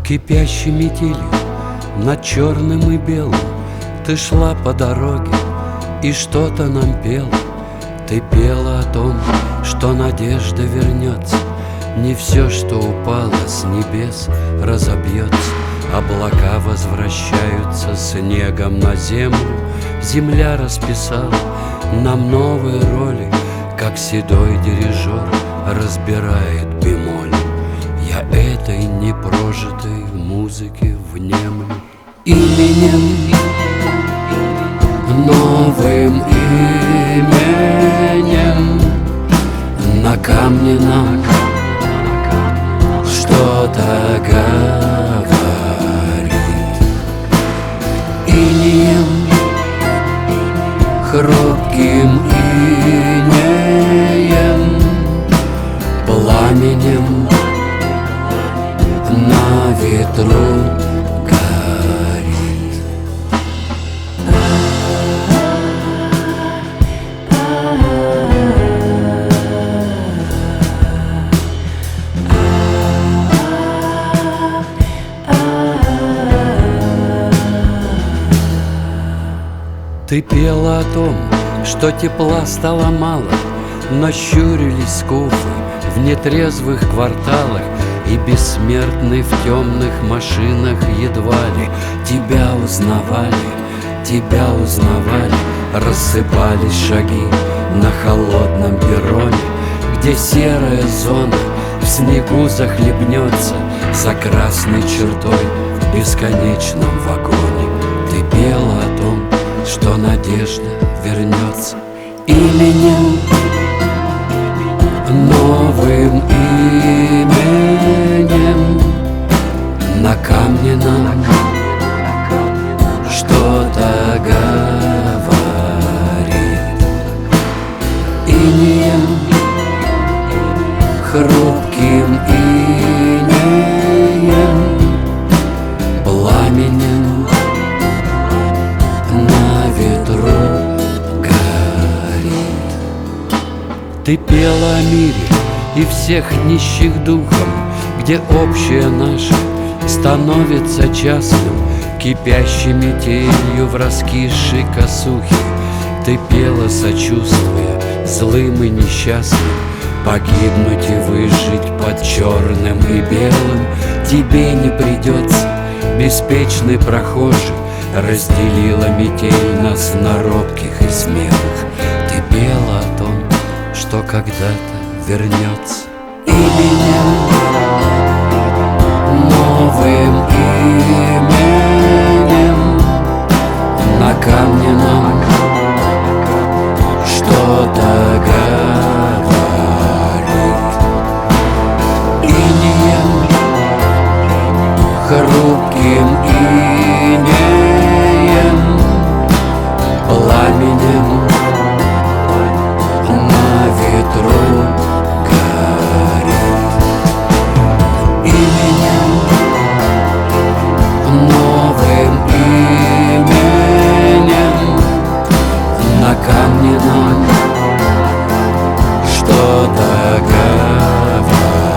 Кипящей метелью над черным и белым ты шла по дороге и что-то нам пела. Ты пела о том, что надежда вернется. Не все, что упало с небес, разобьется. Облака возвращаются снегом на землю. Земля расписала нам новые роли, как седой дирижер разбирает бемоль. Я этой непрожитой музыке внемлю именем, новым именем. На камне нам что-то говорит, инеем, хрупким инеем, пламенем на ветру горит. Ты пела о том, что тепла стало мало, но щурились скуфы в нетрезвых кварталах, и бессмертный в темных машинах едва ли тебя узнавали, тебя узнавали. Рассыпались шаги на холодном перроне, где серая зона в снегу захлебнется за красной чертой в бесконечном вагоне. Ты пела о том, что надежда вернется именем, новым именем. На камне нам что-то говорит, инеем, хрупким инеем, пламенем на ветру горит. Ты пела о мире и всех нищих духом, где общее наше становится частным, кипящей метелью в раскисшей косухе. Ты пела, сочувствуя злым и несчастным, погибнуть и выжить под черным и белым тебе не придется, беспечный прохожий. Разделила метель нас на робких и смелых. Ты пела о том, что когда-то вернется именем, новым именем. На камне нам что-то говорит, инеем, хрупким инеем, пламенем на ветру горит, именем, новым именем. На камне нам что-то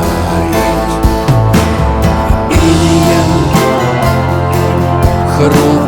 говорит, инеем, хрупким